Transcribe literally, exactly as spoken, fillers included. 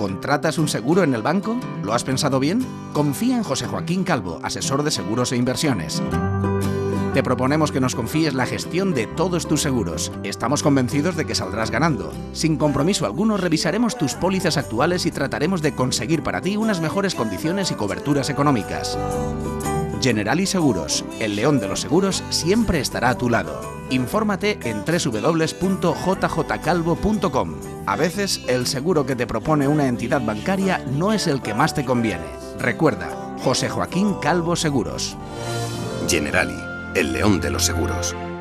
¿Contratas un seguro en el banco? ¿Lo has pensado bien? Confía en José Joaquín Calvo, asesor de seguros e inversiones. Te proponemos que nos confíes la gestión de todos tus seguros. Estamos convencidos de que saldrás ganando. Sin compromiso alguno, revisaremos tus pólizas actuales y trataremos de conseguir para ti unas mejores condiciones y coberturas económicas. Generali Seguros, el león de los seguros, siempre estará a tu lado. Infórmate en doble u doble u doble u punto j j calvo punto com. A veces, el seguro que te propone una entidad bancaria no es el que más te conviene. Recuerda, José Joaquín Calvo Seguros. Generali, el león de los seguros.